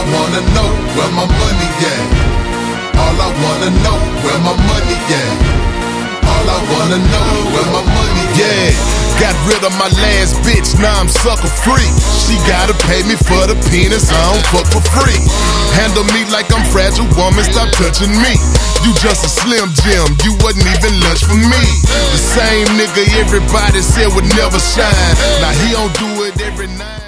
wanna know where my money at. All I wanna know where my money at. All I wanna know where my money at. Got rid of my last bitch, now I'm sucker free. She gotta pay me for the penis, I don't fuck for free. Handle me like I'm fragile, woman, stop touching me. You just a Slim Jim, you wasn't even lunch for me. The same nigga everybody said would never shine, now he don't do it every night.